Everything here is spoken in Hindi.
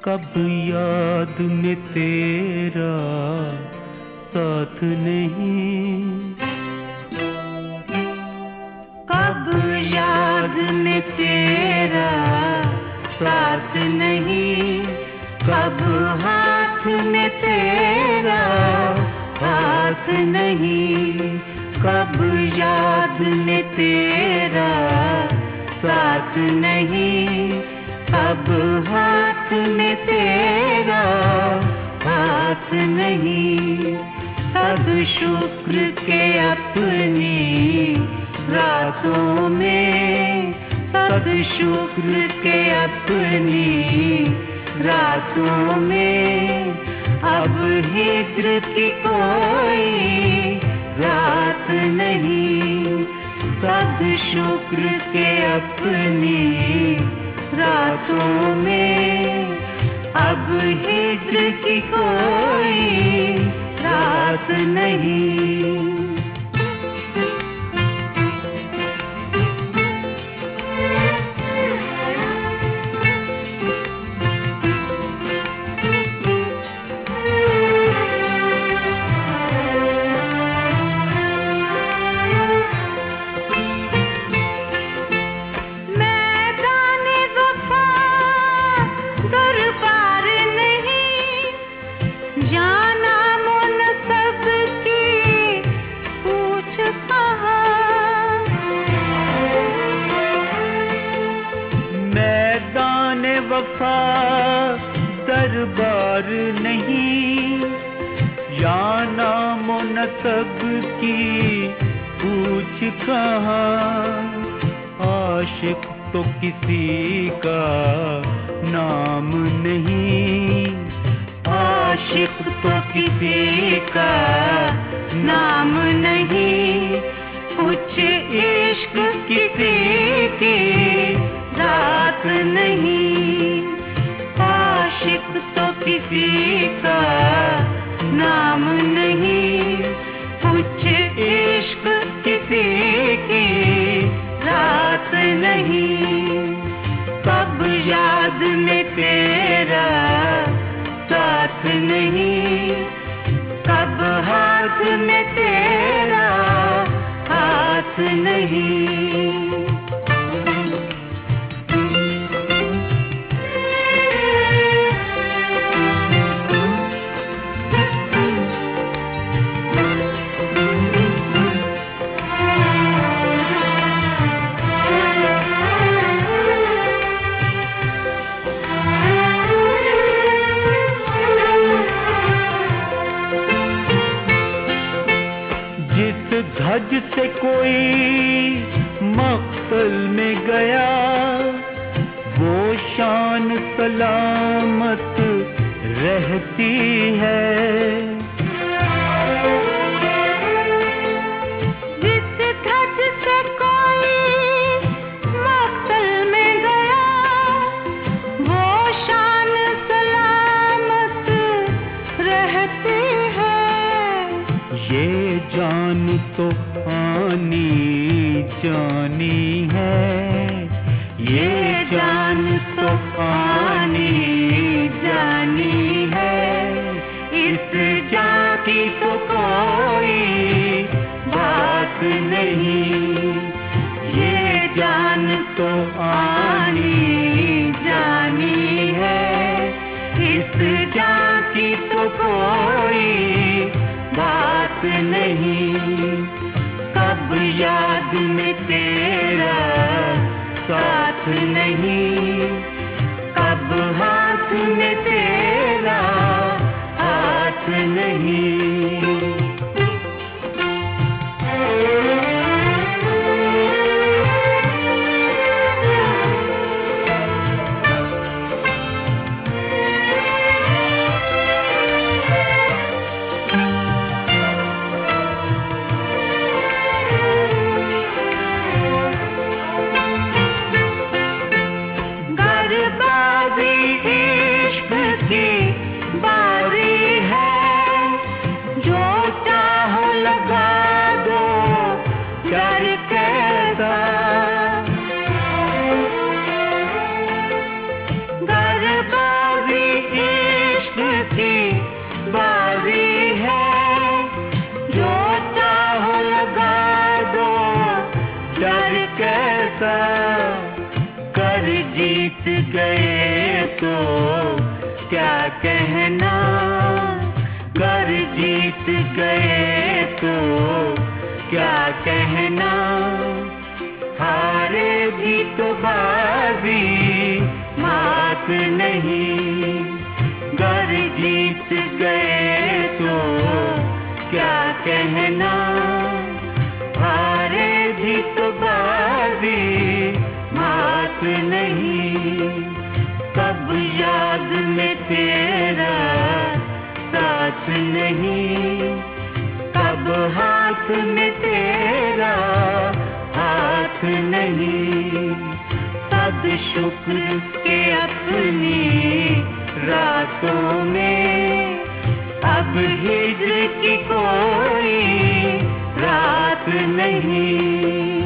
कब याद में तेरा साथ नहीं, कब याद में तेरा साथ नहीं, कब हाथ में तेरा हाथ नहीं, कब याद में तेरा साथ नहीं, कब हाथ में तेरा हाथ नहीं। सब शुक्र के अपनी रातों में, सब शुक्र के अपनी रातों में, अब हिज्र की कोई रात नहीं। सब शुक्र के अपनी रातों में, अब हिज्र की कोई रात नहीं। वफा दरबार नहीं, या नामो नसब की पूछ कहाँ। आशिक तो किसी का नाम नहीं, आशिक तो किसी का नाम नहीं, कुछ इश्क किसी की रात नहीं। आशिक तो किसी का नाम नहीं, कुछ इश्क किसी की रात नहीं। कब याद में तेरा साथ नहीं, कब हाथ में तेरा हाथ नहीं। धज से कोई मक्तल में गया, वो शान सलामत रहती है। जिस धज से कोई मक्तल में गया, वो शान सलामत रहती है। ये जान तो आनी जानी है, ये जान तो आनी जानी है। इस जान की तो कोई बात नहीं, ये जान तो आनी जानी है। इस जान की तो कोई बात नहीं। कब याद में तेरा साथ नहीं, कब हाथ में तेरा हाथ नहीं। जीत गए तो क्या कहना, घर जीत गए तो क्या कहना, हारे भी तो बाजी मात नहीं, घर जीत गए तो क्या कहना, हारे भी तो बाजी मात नहीं, कब याद में तेरा साथ नहीं, कब हाथ में तेरा हाथ नहीं, सब शुक्र के अपनी रातों में अब हिज्र की कोई रात नहीं।